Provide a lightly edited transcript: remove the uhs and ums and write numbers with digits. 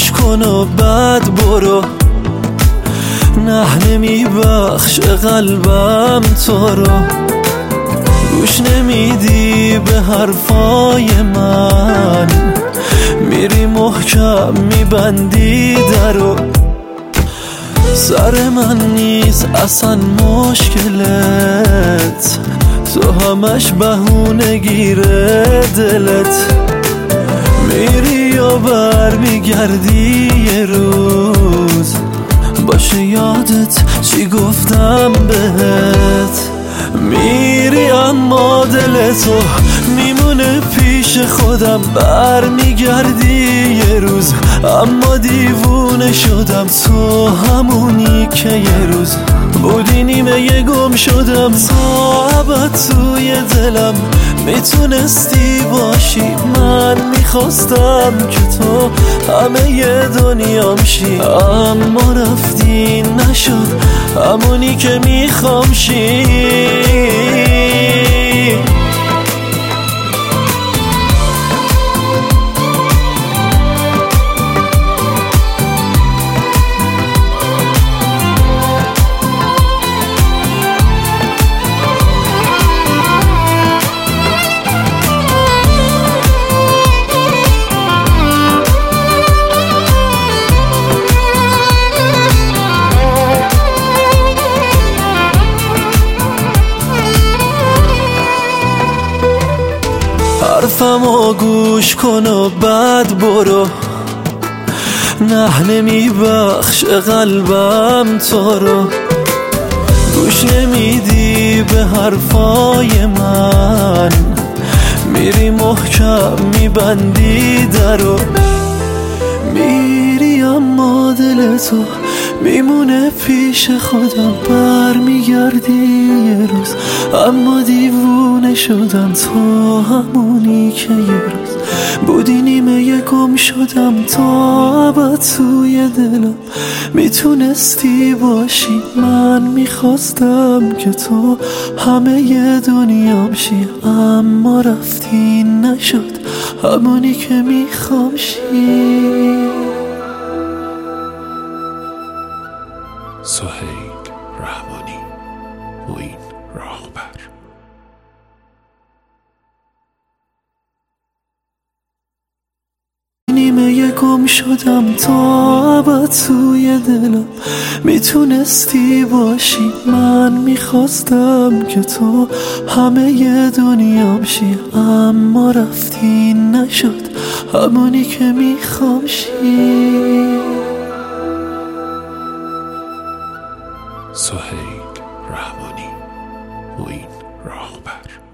گوش کن و بعد برو. نه نمیبخش قلبم تو رو، گوش نمیدی به حرفای من، میری محکم میبندی درو. سر من نیست اصلا مشکلت، تو همش بهونه گیره دلت. میری یا بر میگردی یه روز، باشه یادت چی گفتم بهت. میری اما دل تو میمونه پیش خودم، بر میگردی یه روز اما دیوونه شدم. تو همونی که یه روز بودی نیمه گم شدم. تا ابد توی دلم میتونستی باشی، من میخواستم که تو همه دنیام شی، اما رفتی نشد همونی که میخوام شی. حرفمو گوش کن و بعد برو. نه نمیبخش قلبم تو رو، گوش نمیدی به حرفای من، میری محکم میبندی درو. میری اما دل تو میمونه پیش خودم، بر میگردی یه روز اما دیوونه شدم. تو همونی که یه روز بودی نیمه گم شدم. تا ابد توی دلم میتونستی باشی، من میخواستم که تو همه دنیام شی، اما رفتی نشد همونی که میخوام شی. سهیل رحمانی، معین راهبر. نیمه گم شدم. تا ابد توی دلم میتونستی باشی، من میخواستم که تو همه دنیام شی، اما رفتی نشد همونی که میخوام شی. سهیل رحمانی، معین راهبر.